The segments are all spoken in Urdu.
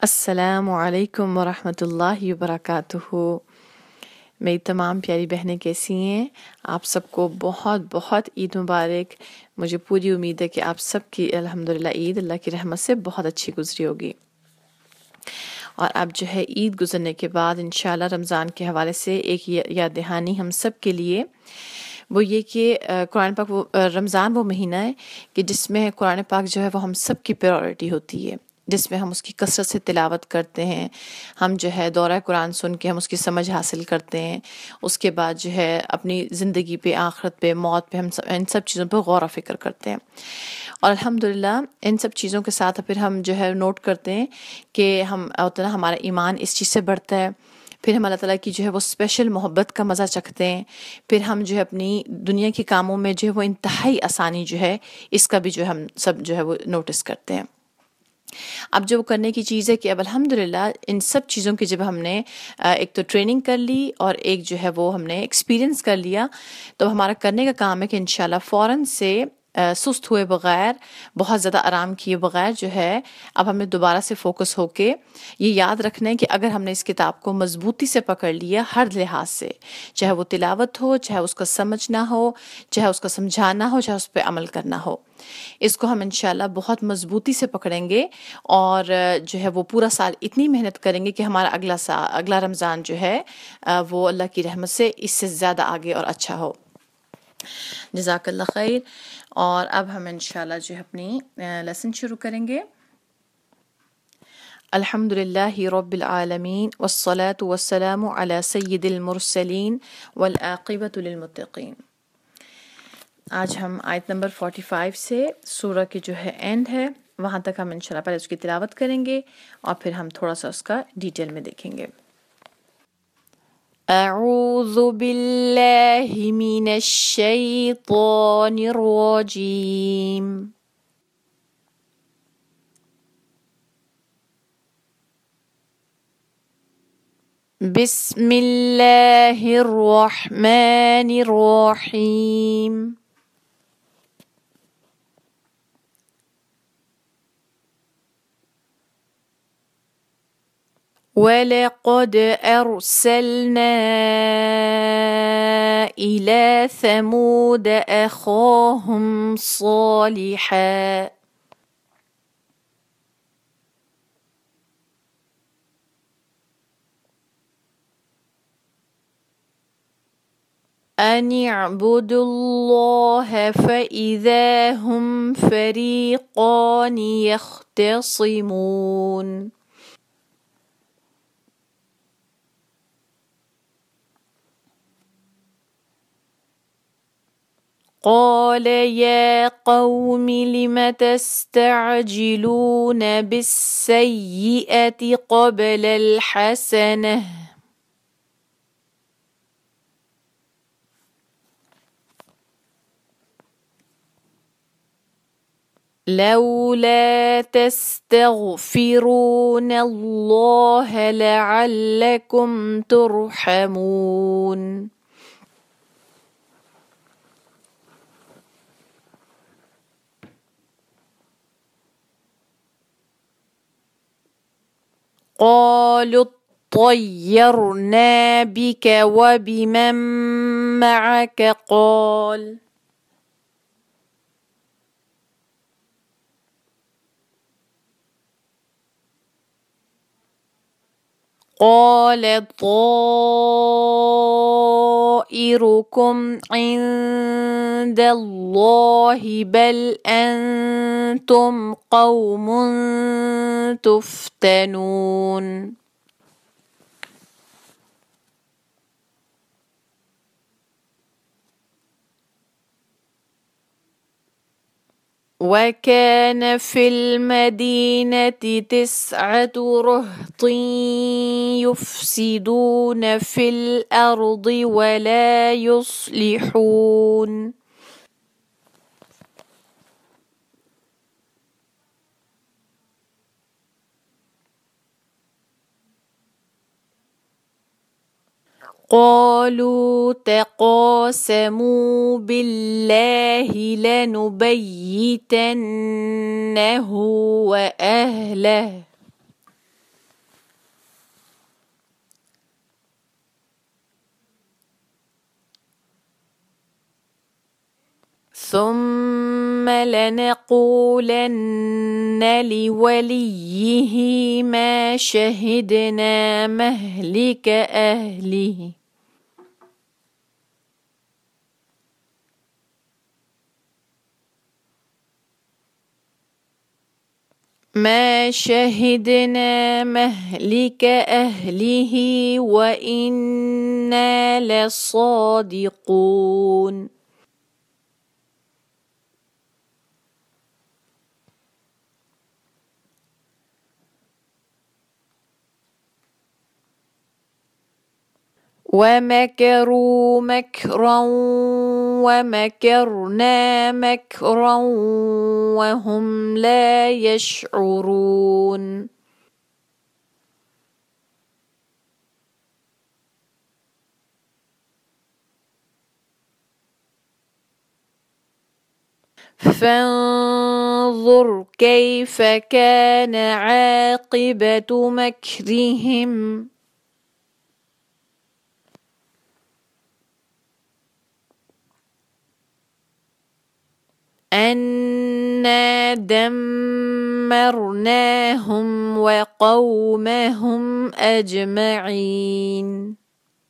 السلام علیکم ورحمۃ اللہ وبرکاتہ۔ میری تمام پیاری بہنیں کیسی ہیں؟ آپ سب کو بہت بہت عید مبارک۔ مجھے پوری امید ہے کہ آپ سب کی الحمدللہ عید اللہ کی رحمت سے بہت اچھی گزری ہوگی۔ اور اب جو ہے عید گزرنے کے بعد انشاءاللہ رمضان کے حوالے سے ایک یاد دہانی ہم سب کے لیے، وہ یہ کہ قرآن پاک رمضان وہ مہینہ ہے کہ جس میں قرآن پاک جو ہے وہ ہم سب کی پریورٹی ہوتی ہے، جس میں ہم اس کی کثرت سے تلاوت کرتے ہیں، ہم جو ہے دورہ قرآن سن کے ہم اس کی سمجھ حاصل کرتے ہیں، اس کے بعد جو ہے اپنی زندگی پہ، آخرت پہ، موت پہ ہم ان سب چیزوں پہ غور و فکر کرتے ہیں۔ اور الحمدللہ ان سب چیزوں کے ساتھ پھر ہم جو ہے نوٹ کرتے ہیں کہ ہمارا ایمان اس چیز سے بڑھتا ہے، پھر ہم اللہ تعالیٰ کی جو ہے وہ اسپیشل محبت کا مزہ چکھتے ہیں، پھر ہم جو ہے اپنی دنیا کے کاموں میں جو ہے وہ انتہائی آسانی جو ہے اس کا بھی جو ہے ہم سب جو ہے وہ نوٹس کرتے ہیں۔ اب جو کرنے کی چیز ہے کہ اب الحمدللہ ان سب چیزوں کی جب ہم نے ایک تو ٹریننگ کر لی اور ایک جو ہے وہ ہم نے ایکسپیرینس کر لیا، تو ہمارا کرنے کا کام ہے کہ انشاءاللہ فوراً سے سست ہوئے بغیر، بہت زیادہ آرام کیے بغیر جو ہے اب ہمیں دوبارہ سے فوکس ہو کے یہ یاد رکھنا ہے کہ اگر ہم نے اس کتاب کو مضبوطی سے پکڑ لیا ہر لحاظ سے، چاہے وہ تلاوت ہو، چاہے اس کا سمجھنا ہو، چاہے اس کا سمجھانا ہو، چاہے اس پہ عمل کرنا ہو، اس کو ہم انشاءاللہ بہت مضبوطی سے پکڑیں گے اور جو ہے وہ پورا سال اتنی محنت کریں گے کہ ہمارا اگلا رمضان جو ہے وہ اللہ کی رحمت سے اس سے زیادہ آگے اور اچھا ہو۔ جزاک اللہ خیر۔ اور اب ہم انشاءاللہ جو ہے اپنی لیسن شروع کریں گے۔ الحمد للہ رب العالمین والصلاة والسلام علی سید المرسلین والعاقبۃ للمتقین۔ آج ہم آیت نمبر 45 سے سورہ کی جو ہے اینڈ ہے وہاں تک ہم انشاءاللہ پہلے اس کی تلاوت کریں گے اور پھر ہم تھوڑا سا اس کا ڈیٹیل میں دیکھیں گے۔ اعوذ باللہ من الشیطان الرجیم۔ بسم اللہ الرحمن الرحیم۔ وَلَقَدْ أَرْسَلْنَا إِلَى ثَمُودَ أَخَاهُمْ صَالِحًا أَنِ اعْبُدُوا اللَّهَ فَإِذَا هُمْ فَرِيقَانِ يَخْتَصِمُونَ۔ قال يا قوم لم تستعجلون بالسيئة قبل الحسنة لولا تستغفرون الله لعلكم ترحمون۔ قالوا اطيرنا بك وبمن معك قال طائركم عند الله بل أنتم قوم تفتنون۔ وكان في المدينة 9 رهط يفسدون في الأرض ولا يصلحون۔ قالوا تقاسموا بالله لنبيتنه وأهله ثم لنقولن لوليه ما شهدنا مهلك أهله ما شهدنا مهلك أهله وإنا لصادقون ومكروا مكرا ومكرنا مكرا وهم لا يشعرون فانظر كيف كان عاقبة مكرهم أنا دمرناهم وقومهم أجمعين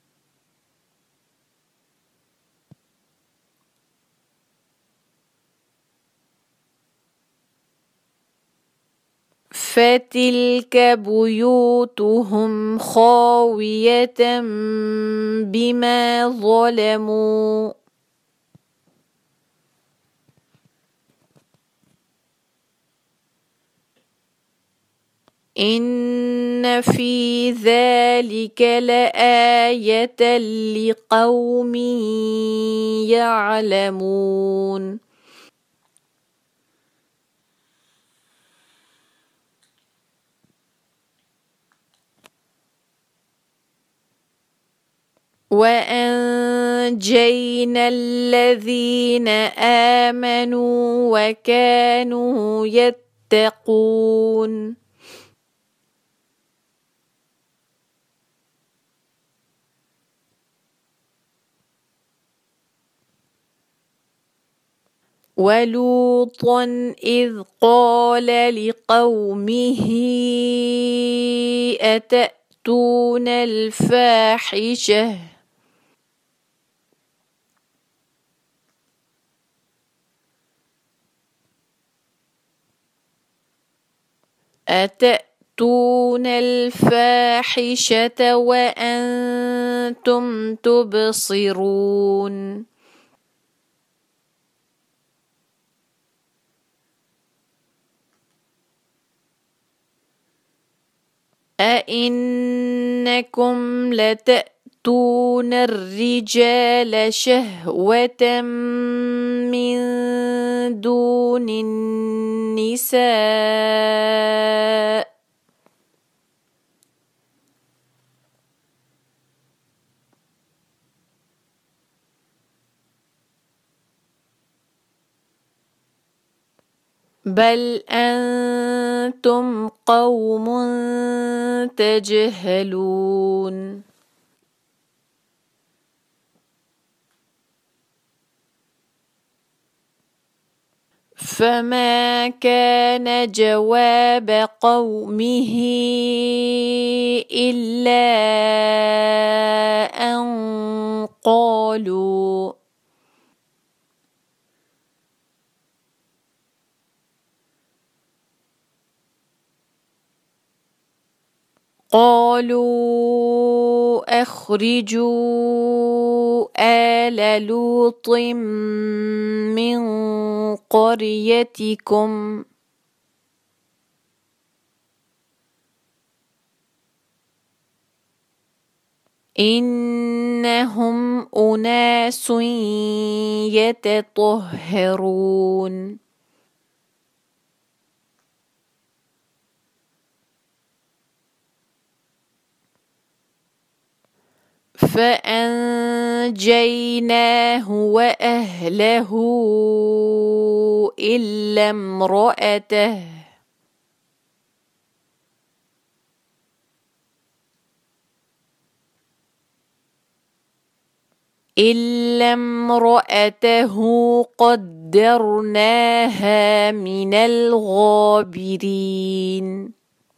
فتلك بيوتهم خاوية بما ظلموا إن في ذلك لآية لقوم يعلمون وأنجينا الذين آمنوا وكانوا يتقون ولوطا إذ قال لقومه أتأتون الفاحشة وأنتم تبصرون أئنكم لتأتون الرجال شهوة من دون النساء بل أنتم قوم تجهلون فما كان جواب قومه إلا أن قالوا أخرجوا آل لوط من قريتكم إنهم أناس يتطهرون فأنجيناه وأهله إلا إلا امرأته قدرناها من الغابرين.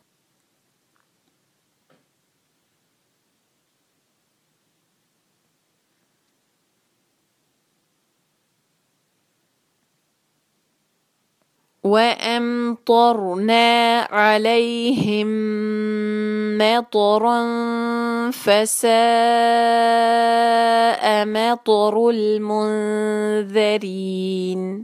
وأمطرنا عليهم مطرا فساء مطر المنذرين.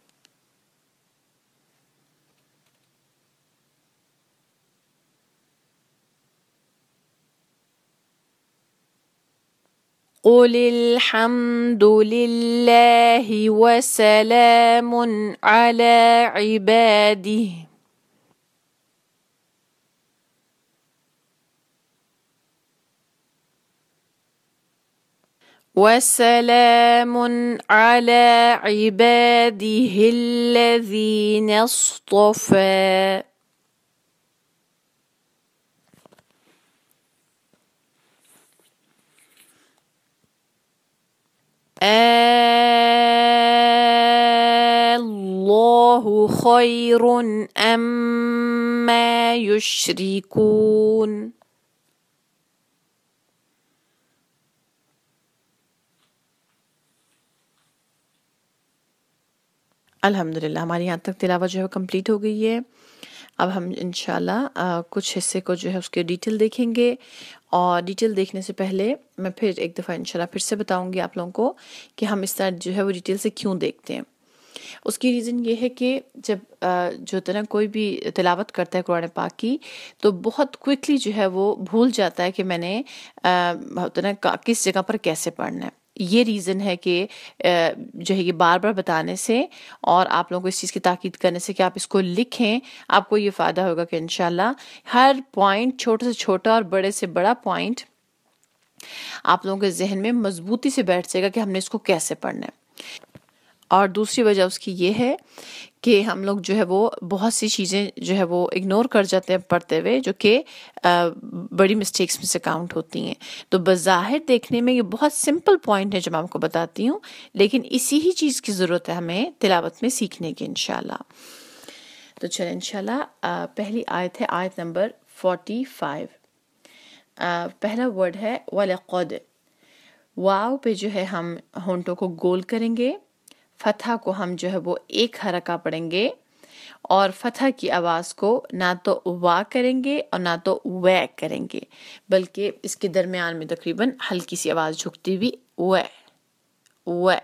قل الحمد لله وسلام على عباده. وسلام على عباده الذين اصطفى. الله خير أما يشركون. الحمدللہ ہماری یہاں تک تلاوت جو ہے کمپلیٹ ہو گئی ہے. اب ہم انشاءاللہ کچھ حصے کو جو ہے اس کے ڈیٹیل دیکھیں گے، اور ڈیٹیل دیکھنے سے پہلے میں پھر ایک دفعہ انشاءاللہ پھر سے بتاؤں گی آپ لوگوں کو کہ ہم اس طرح جو ہے وہ ڈیٹیل سے کیوں دیکھتے ہیں. اس کی ریزن یہ ہے کہ جب جو طرح کوئی بھی تلاوت کرتا ہے قرآن پاک کی تو بہت کوئکلی جو ہے وہ بھول جاتا ہے کہ میں نے کس جگہ پر کیسے پڑھنا ہے. یہ ریزن ہے کہ جو ہے یہ بار بار بتانے سے اور آپ لوگوں کو اس چیز کی تاکید کرنے سے کہ آپ اس کو لکھیں، آپ کو یہ فائدہ ہوگا کہ انشاءاللہ ہر پوائنٹ، چھوٹے سے چھوٹا اور بڑے سے بڑا پوائنٹ آپ لوگوں کے ذہن میں مضبوطی سے بیٹھ جائے گا کہ ہم نے اس کو کیسے پڑھنا ہے. اور دوسری وجہ اس کی یہ ہے کہ ہم لوگ جو ہے وہ بہت سی چیزیں جو ہے وہ اگنور کر جاتے ہیں پڑھتے ہوئے، جو کہ بڑی مسٹیکس میں سے کاؤنٹ ہوتی ہیں. تو بظاہر دیکھنے میں یہ بہت سمپل پوائنٹ ہے جو میں آپ کو بتاتی ہوں، لیکن اسی ہی چیز کی ضرورت ہے ہمیں تلاوت میں سیکھنے کی انشاءاللہ. تو چلیں انشاءاللہ پہلی آیت ہے آیت نمبر 45. پہلا ورڈ ہے وَلَقَدْ. واو پہ جو ہے ہم ہونٹوں کو گول کریں گے، فتحہ کو ہم جو ہے وہ ایک حرکہ پڑھیں گے، اور فتحہ کی آواز کو نہ تو وا کریں گے اور نہ تو وے کریں گے، بلکہ اس کے درمیان میں تقریباً ہلکی سی آواز جھکتی ہوئی وے وے.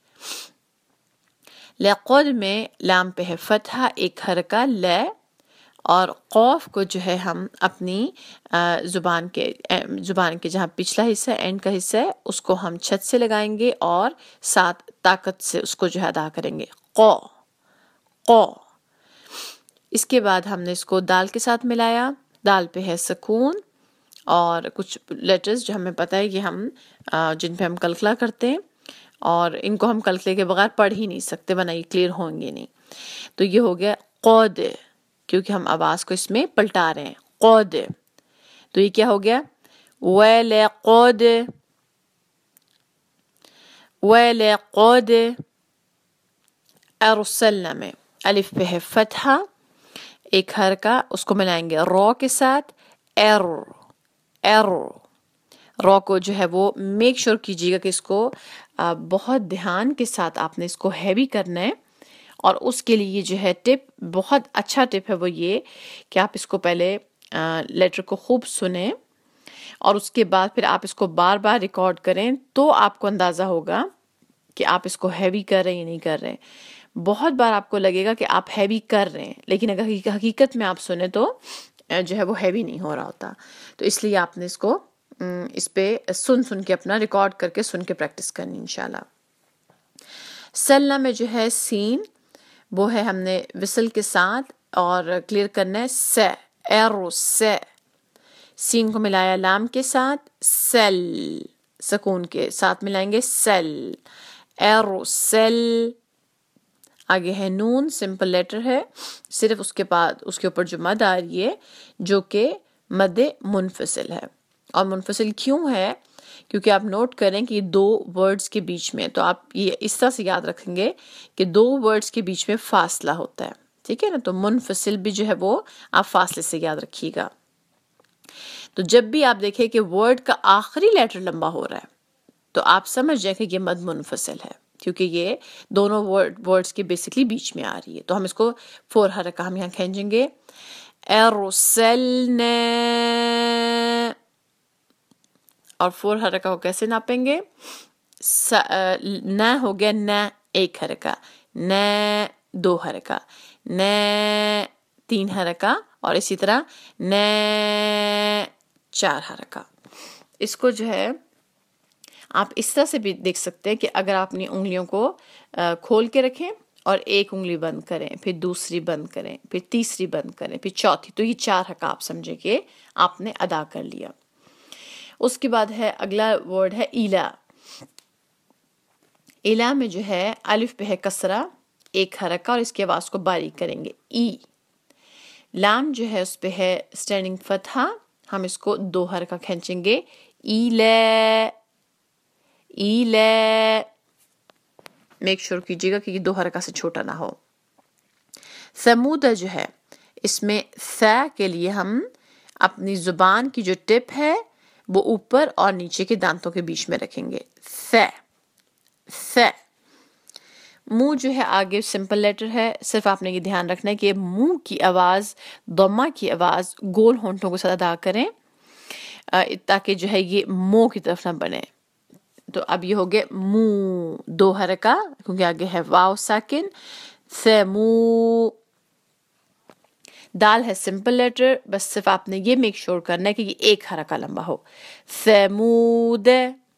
لقد میں لام پہ ہے فتحہ، ایک حرکہ لے، اور قوف کو جو ہے ہم اپنی زبان کے جہاں پچھلا حصہ اینڈ کا حصہ ہے اس کو ہم چھت سے لگائیں گے اور ساتھ طاقت سے اس کو جو ہے ادا کریں گے. قو قو. اس کے بعد ہم نے اس کو دال کے ساتھ ملایا، دال پہ ہے سکون، اور کچھ لیٹرز جو ہمیں پتہ ہے کہ ہم جن پہ ہم کلکلا کرتے ہیں اور ان کو ہم کلکلے کے بغیر پڑھ ہی نہیں سکتے ورنہ یہ کلیئر ہوں گے نہیں. تو یہ ہو گیا قود، کیونکہ ہم آواز کو اس میں پلٹا رہے ہیں. قود. تو یہ کیا ہو گیا؟ وَلَقَدْ وَلَقَدْ أَرْسَلْنَا میں الف پہ ہے فتحہ، ایک حرکہ اس کو ملائیں گے رو کے ساتھ، ار ار. رو کو جو ہے وہ میک شور کیجیے گا کہ اس کو بہت دھیان کے ساتھ آپ نے اس کو ہیوی کرنا ہے، اور اس کے لیے جو ہے ٹپ، بہت اچھا ٹپ ہے وہ یہ کہ آپ اس کو پہلے لیٹر کو خوب سنیں اور اس کے بعد پھر آپ اس کو بار بار ریکارڈ کریں تو آپ کو اندازہ ہوگا کہ آپ اس کو ہیوی کر رہے ہیں یا نہیں کر رہے. بہت بار آپ کو لگے گا کہ آپ ہیوی کر رہے ہیں، لیکن اگر حقیقت میں آپ سنیں تو جو ہے وہ ہیوی نہیں ہو رہا ہوتا. تو اس لیے آپ نے اس کو اس پہ سن کے اپنا ریکارڈ کر کے سن کے پریکٹس کرنی انشاءاللہ. سلنا میں جو ہے سین، وہ ہے ہم نے وصل کے ساتھ اور کلیئر کرنا ہے سے، ایرو سے. سین کو ملایا لام کے ساتھ، سیل، سکون کے ساتھ ملائیں گے سیل، ایرو سیل. آگے ہے نون، سمپل لیٹر ہے، صرف اس کے بعد اس کے اوپر جو مد آ رہی ہے جو کہ مد منفصل ہے. اور منفصل کیوں ہے؟ کیونکہ آپ نوٹ کریں کہ یہ دو ورڈز کے بیچ میں، تو آپ یہ اس طرح سے یاد رکھیں گے کہ دو ورڈز کے بیچ میں فاصلہ ہوتا ہے، ٹھیک ہے نا. تو منفصل بھی جو ہے وہ آپ فاصلے سے یاد رکھیے گا. تو جب بھی آپ دیکھیں کہ ورڈ کا آخری لیٹر لمبا ہو رہا ہے تو آپ سمجھ جائیں کہ یہ مد منفصل ہے، کیونکہ یہ دونوں ورڈز کے بیسکلی بیچ میں آ رہی ہے. تو ہم اس کو 4 حرکہ ہم یہاں کھینچیں گے. ارسلنا، اور 4 حرکہ کو کیسے ناپیں گے؟ نہ ہو گیا نہ 1 حرکہ، نہ 2 حرکہ، نہ 3 حرکہ، اور اسی طرح نہ 4 حرکہ. اس کو جو ہے آپ اس طرح سے بھی دیکھ سکتے ہیں کہ اگر آپ اپنی انگلیوں کو کھول کے رکھیں اور ایک انگلی بند کریں، پھر دوسری بند کریں، پھر تیسری بند کریں، پھر چوتھی، تو یہ 4 حرکہ آپ سمجھے کہ آپ نے ادا کر لیا. اس کے بعد ہے اگلا ورڈ ہے ایلا. ایلا میں جو ہے الف پہ ہے کسرہ 1 حرکہ اور اس کی آواز کو باریک کریں گے ای. لام جو ہے اس پہ ہے اسٹینڈنگ فتحہ، ہم اس کو 2 حرکہ کھینچیں گے ایلا ایلا. میک شور کیجیے گا کہ یہ 2 حرکہ سے چھوٹا نہ ہو. سمودہ جو ہے اس میں ث کے لیے ہم اپنی زبان کی جو ٹپ ہے وہ اوپر اور نیچے کے دانتوں کے بیچ میں رکھیں گے. ث. منہ جو ہے آگے سمپل لیٹر ہے، صرف آپ نے یہ دھیان رکھنا ہے کہ منہ کی آواز، ضمہ کی آواز گول ہونٹوں کے ساتھ ادا کریں تاکہ جو ہے یہ منہ کی طرف نہ بنے. تو اب یہ ہو گئے منہ 2 حرکہ کیونکہ آگے ہے واو ساکن. سمو. دال ہے سمپل لیٹر، بس صرف آپ نے یہ میک شور کرنا ہے کہ یہ 1 حرکہ لمبا ہو. سمود.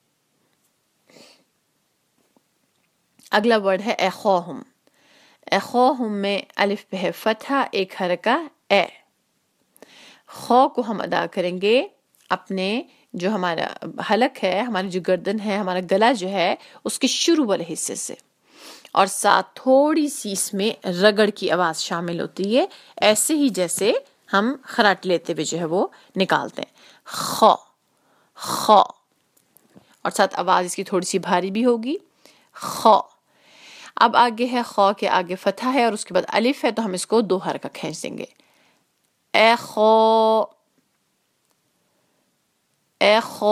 اگلا ورڈ ہے اخوہم. اخوہم میں الف پہ ہے فتحہ 1 حرکہ اے. خو کو ہم ادا کریں گے اپنے جو ہمارا حلق ہے، ہماری جو گردن ہے، ہمارا گلا جو ہے اس کے شروع والے حصے سے، اور ساتھ تھوڑی سی اس میں رگڑ کی آواز شامل ہوتی ہے، ایسے ہی جیسے ہم خراٹ لیتے ہوئے جو ہے وہ نکالتے ہیں. خو خو، اور ساتھ آواز اس کی تھوڑی سی بھاری بھی ہوگی. خو. اب آگے ہے خو کے آگے فتحہ ہے اور اس کے بعد الف ہے، تو ہم اس کو 2 حرکہ کھینچ دیں گے. اے خو اے خو.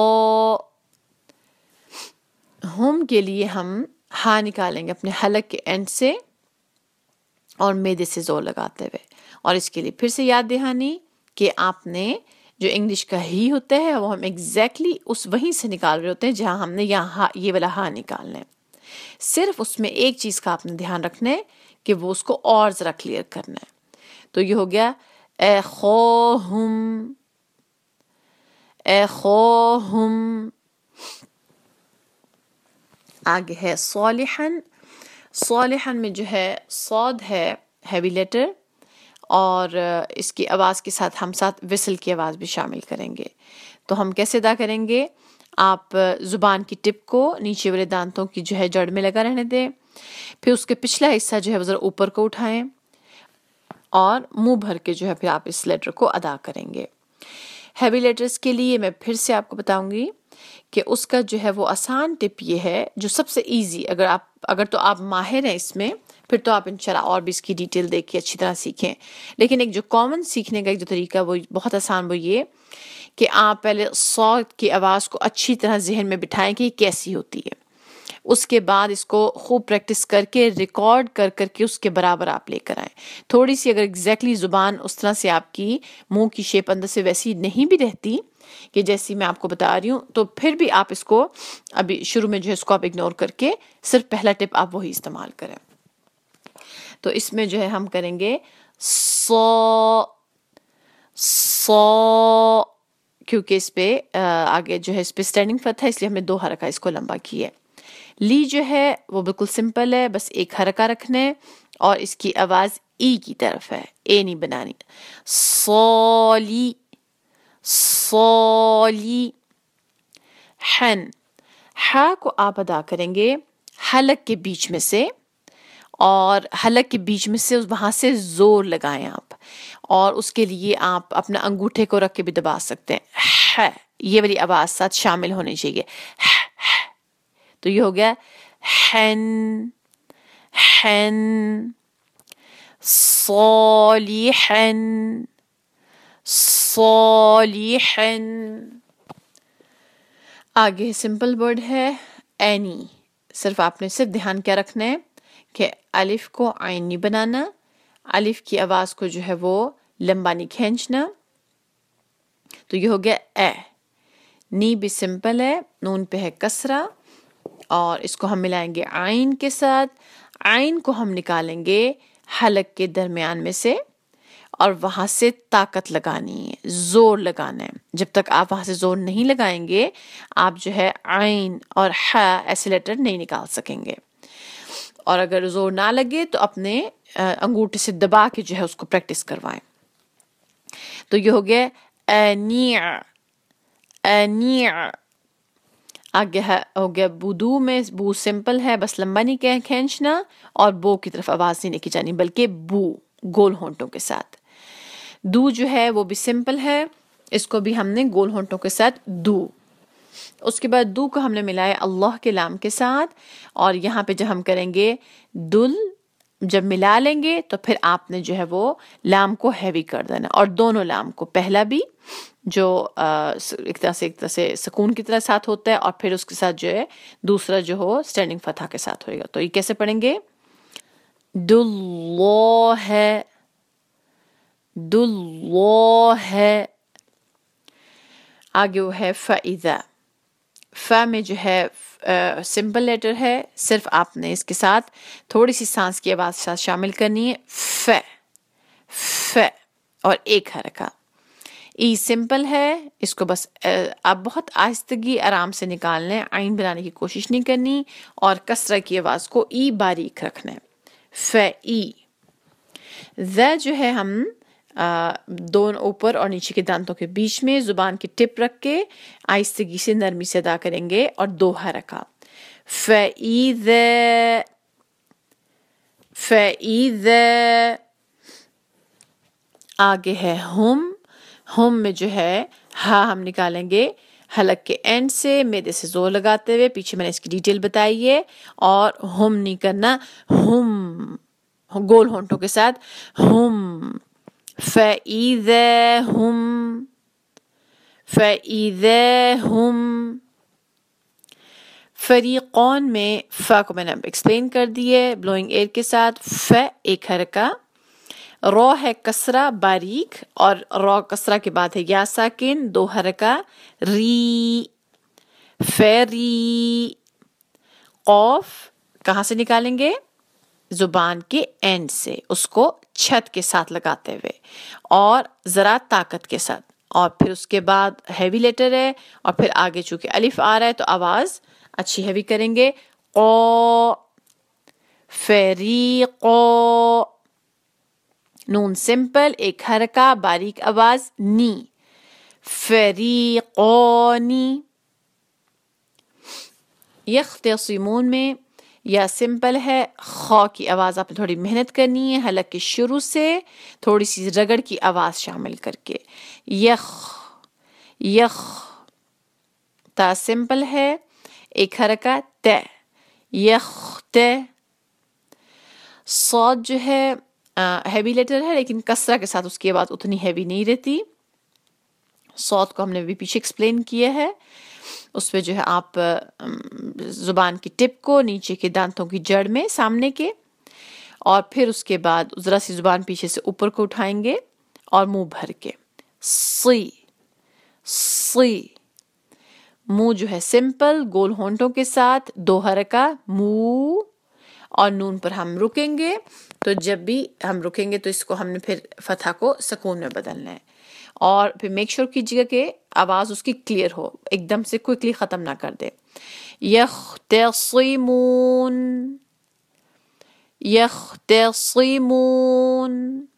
ہم کے لیے ہم ہاں نکالیں گے اپنے حلق کے اینڈ سے اور میدے سے زور لگاتے ہوئے. اور اس کے لیے پھر سے یاد دہانی کہ آپ نے جو انگلش کا ہی ہوتا ہے وہ ہم ایگزیکٹلی اس وہیں سے نکال رہے ہوتے ہیں جہاں ہم نے یہاں یہ والا ہاں نکالنا ہے. صرف اس میں ایک چیز کا آپ نے دھیان رکھنا ہے کہ وہ اس کو اور ذرا کلیئر کرنا ہے. تو یہ ہو گیا اے خوہم اے خوہم. آگے ہے صالحاً. صالحاً میں جو ہے صاد ہے ہیوی لیٹر اور اس کی آواز کے ساتھ ہم ساتھ وسل کی آواز بھی شامل کریں گے. تو ہم کیسے ادا کریں گے؟ آپ زبان کی ٹپ کو نیچے والے دانتوں کی جو ہے جڑ میں لگا رہنے دیں، پھر اس کے پچھلا حصہ جو ہے وہ ذرا اوپر کو اٹھائیں اور منہ بھر کے جو ہے پھر آپ اس لیٹر کو ادا کریں گے. ہیوی لیٹرز کے لیے میں پھر سے آپ کو بتاؤں گی کہ اس کا جو ہے وہ آسان ٹپ یہ ہے جو سب سے ایزی، اگر تو آپ ماہر ہیں اس میں پھر تو آپ انشاءاللہ اور بھی اس کی ڈیٹیل دیکھ کے اچھی طرح سیکھیں. لیکن ایک جو کامن سیکھنے کا ایک جو طریقہ وہ بہت آسان، وہ یہ کہ آپ پہلے صوت کی آواز کو اچھی طرح ذہن میں بٹھائیں کہ یہ کیسی ہوتی ہے. اس کے بعد اس کو خوب پریکٹس کر کے ریکارڈ کر کے اس کے برابر آپ لے کر آئیں. تھوڑی سی اگر ایگزیکٹلی زبان اس طرح سے آپ کی منہ کی شیپ اندر سے ویسی نہیں بھی رہتی کہ جیسی میں آپ کو بتا رہی ہوں، تو پھر بھی آپ اس کو ابھی شروع میں جو ہے اس کو آپ اگنور کر کے صرف پہلا ٹپ آپ وہی استعمال کریں. تو اس میں جو ہے ہم کریں گے سو سو، کیونکہ اس پہ آگے جو ہے اس پہ اسٹینڈنگ فتح ہے اس لیے ہم نے 2 حرکہ اس کو لمبا کی ہے. لی جو ہے وہ بالکل سمپل ہے، بس 1 حرکہ رکھنے اور اس کی آواز ای کی طرف ہے، اے نہیں بنانی. صولی صولی. حن. ہا کو آپ ادا کریں گے حلق کے بیچ میں سے، اور حلق کے بیچ میں سے وہاں سے زور لگائیں آپ، اور اس کے لیے آپ اپنا انگوٹھے کو رکھ کے بھی دبا سکتے ہیں. ہے یہ والی آواز ساتھ شامل ہونی چاہیے. تو یہ ہو گیا حن حن. صالحا صالحا. آگے سمپل ورڈ ہے اینی. صرف آپ نے صرف دھیان کیا رکھنا ہے کہ الف کو عین نہیں بنانا, الف کی آواز کو جو ہے وہ لمبا نہیں کھینچنا. تو یہ ہو گیا اے. نی بھی سمپل ہے, نون پہ ہے کسرہ, اور اس کو ہم ملائیں گے عین کے ساتھ. عین کو ہم نکالیں گے حلق کے درمیان میں سے, اور وہاں سے طاقت لگانی ہے, زور لگانا ہے. جب تک آپ وہاں سے زور نہیں لگائیں گے آپ جو ہے عین اور ح ایسے لیٹر نہیں نکال سکیں گے. اور اگر زور نہ لگے تو اپنے انگوٹھے سے دبا کے جو ہے اس کو پریکٹس کروائیں. تو یہ ہو گیا انیع انیع. آگے ہو گیا بدو. میں بو سمپل ہے, بس لمبا نہیں کھینچنا, اور بو کی طرف آواز نہیں لے جانی بلکہ بو گول ہونٹوں کے ساتھ. دو جو ہے وہ بھی سمپل ہے, اس کو بھی ہم نے گول ہونٹوں کے ساتھ دو. اس کے بعد دو کو ہم نے ملایا اللہ کے لام کے ساتھ, اور یہاں پہ جب ہم کریں گے دل, جب ملا لیں گے تو پھر آپ نے جو ہے وہ لام کو ہیوی کر دینا, اور دونوں لام کو, پہلا بھی جو ایک طرح سے سکون کی طرح ساتھ ہوتا ہے, اور پھر اس کے ساتھ جو ہے دوسرا جو ہو اسٹینڈنگ فتح کے ساتھ ہوئے گا. تو یہ کیسے پڑھیں گے؟ دلو ہے دلو ہے. آگے وہ ہے فَإِذَا. ف میں جو ہے سمپل لیٹر ہے, صرف آپ نے اس کے ساتھ تھوڑی سی سانس کی آواز ساتھ شامل کرنی ہے. ف ف اور ایک حرکہ. ای سمپل ہے, اس کو بس آپ بہت آہستگی آرام سے نکال لیں, عین بنانے کی کوشش نہیں کرنی, اور کسرہ کی آواز کو ای باریک رکھنا ہے. ف ای. ذ جو ہے ہم دونوں اوپر اور نیچے کے دانتوں کے بیچ میں زبان کی ٹپ رکھ کے آہستگی سے نرمی سے ادا کریں گے, اور دو حرکہ. فَإِذَا فَإِذَا. آگے ہے ہم. ہم میں جو ہے ہاں ہم نکالیں گے حلق کے اینڈ سے, میدے سے زور لگاتے ہوئے. پیچھے میں نے اس کی ڈیٹیل بتائی ہے. اور ہم نہیں کرنا, ہم گول ہونٹوں کے ساتھ ہم. فَإِذَا هُمْ فَإِذَا هُمْ. فریقون میں فا کو میں نے ایکسپلین کر دیے بلوئنگ ایئر کے ساتھ. ف ایک حرکہ. رو ہے کسرہ باریک, اور رو کسرہ کے بعد ہے یا ساکن, دو حرکہ. ری فیری. قوف کہاں سے نکالیں گے؟ زبان کے اینڈ سے, اس کو چھت کے ساتھ لگاتے ہوئے اور ذرا طاقت کے ساتھ. اور پھر اس کے بعد ہیوی لیٹر ہے, اور پھر آگے چونکہ الف آ رہا ہے تو آواز اچھی ہیوی کریں گے. قو فریقو. نون سمپل, ایک حرکہ, باریک آواز. نی فریقونی. یختصمون میں یا سمپل ہے, خا کی آواز آپ نے تھوڑی محنت کرنی ہے, حلق کے شروع سے تھوڑی سی رگڑ کی آواز شامل کر کے. یخ یخ. تا سمپل ہے, ایک حرکہ. تے یخ تے. صاد جو ہے ہیوی لیٹر ہے, لیکن کسرہ کے ساتھ اس کی آواز اتنی ہیوی نہیں رہتی. صاد کو ہم نے بھی پیچھے ایکسپلین کیا ہے. اس پہ جو ہے آپ زبان کی ٹپ کو نیچے کے دانتوں کی جڑ میں سامنے کے, اور پھر اس کے بعد ذرا سی زبان پیچھے سے اوپر کو اٹھائیں گے اور منہ بھر کے. سی سی. منہ جو ہے سمپل گول ہونٹوں کے ساتھ, دو حرکہ. منہ, اور نون پر ہم رکیں گے. تو جب بھی ہم رکیں گے تو اس کو ہم نے پھر فتح کو سکون میں بدلنا ہے, اور پھر میک شور کیجیے کہ آواز اس کی کلیئر ہو, ایک دم سے کوئکلی ختم نہ کر دے. یختصمون یختصمون.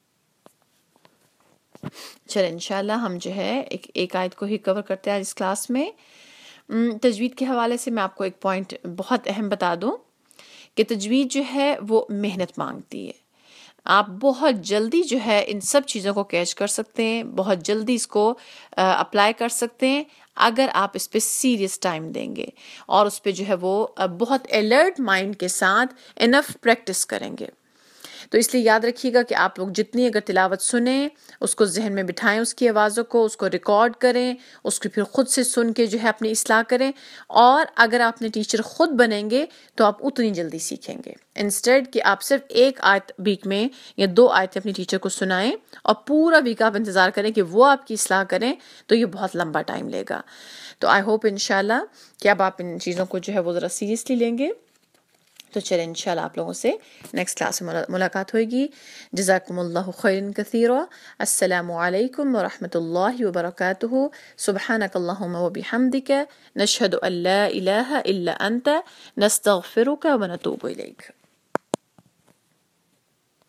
چلیں انشاءاللہ ہم جو ہے ایک آیت کو ہی کور کرتے ہیں اس کلاس میں. تجوید کے حوالے سے میں آپ کو ایک پوائنٹ بہت اہم بتا دوں کہ تجوید جو ہے وہ محنت مانگتی ہے. آپ بہت جلدی جو ہے ان سب چیزوں کو کیچ کر سکتے ہیں، بہت جلدی اس کو اپلائی کر سکتے ہیں اگر آپ اس پہ سیریس ٹائم دیں گے اور اس پہ جو ہے وہ بہت الرٹ مائنڈ کے ساتھ انف پریکٹس کریں گے۔ تو اس لیے یاد رکھیے گا کہ آپ لوگ جتنی اگر تلاوت سنیں، اس کو ذہن میں بٹھائیں، اس کی آوازوں کو، اس کو ریکارڈ کریں، اس کو پھر خود سے سن کے جو ہے اپنی اصلاح کریں، اور اگر آپ نے ٹیچر خود بنیں گے تو آپ اتنی جلدی سیکھیں گے، انسٹیڈ کہ آپ صرف ایک آیت ویک میں یا 2 آیتیں اپنی ٹیچر کو سنائیں اور پورا ویک آپ انتظار کریں کہ وہ آپ کی اصلاح کریں، تو یہ بہت لمبا ٹائم لے گا۔ تو آئی ہوپ انشاءاللہ کہ اب آپ ان چیزوں کو جو ہے وہ ذرا سیریسلی لیں گے۔ تو چلیں انشاءاللہ آپ لوگوں سے نیکسٹ کلاس میں ملاقات ہوئے گی۔ جزاکم اللہ خیرا کثیرا۔ السلام علیکم ورحمۃ اللہ وبرکاتہ۔ سبحانک اللہم وبحمدک، نشہد ان لا الہ الا انت، نستغفرک ونتوب الیک۔